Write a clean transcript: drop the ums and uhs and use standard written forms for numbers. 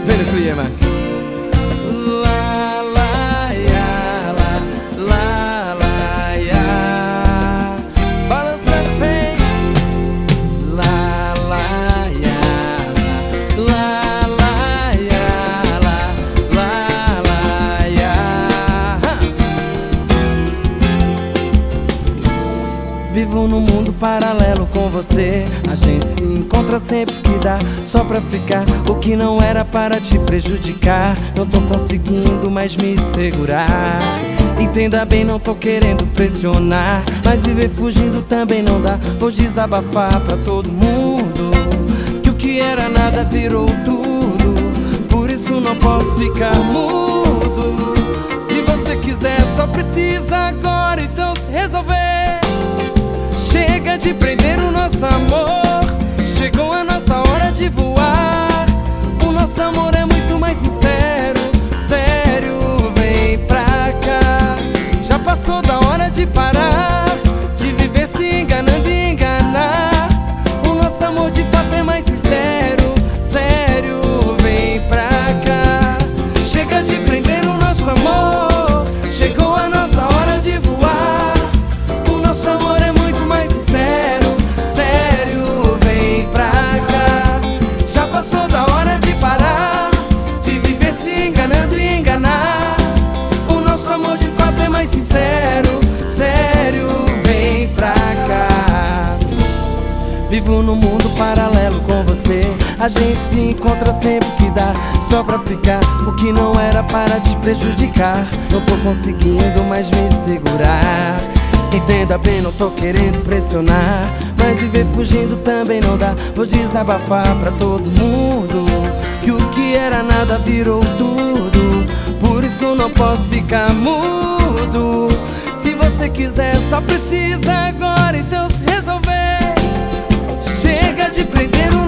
Vem no clima. Lá, lá, ya, lá, lá, lá, ya. Balançando bem. Lá, lá, ya, lá, lá, ya, lá, lá, ya. Vivo num mundo paralelo com você. A gente se encontra sempre que dá, só pra ficar. O que não era para te prejudicar. Não tô conseguindo mais me segurar. Entenda bem, não tô querendo pressionar, mas viver fugindo também não dá. Vou desabafar pra todo mundo que o que era nada virou tudo. Por isso não posso ficar mudo. Se você quiser, só precisa agora então se resolver. Chega de prender o nosso amor. Chegou a nossa hora de voar. O nosso amor é muito mais sincero. Sério, vem pra cá. Já passou da hora de parar de viver se enganando e enganar. O nosso amor de fato é mais sincero. Sério, vem pra cá. Chega de prender o nosso amor. Chegou a nossa hora de voar. O nosso amor é muito mais sincero. Sério, vem pra cá. Já passou da hora de parar de viver se enganando e enganar. O nosso amor de fato é mais sincero. Sério, vem pra cá. Vivo num mundo paralelo com você. A gente se encontra sempre que dá, só pra ficar. O que não era para te prejudicar. Não tô conseguindo mais me segurar. Entenda bem, não tô querendo pressionar, mas viver fugindo também não dá. Vou desabafar pra todo mundo que o que era nada virou tudo. Por isso não posso ficar mudo. Se você quiser, só precisa agora então se resolver. Chega de prender o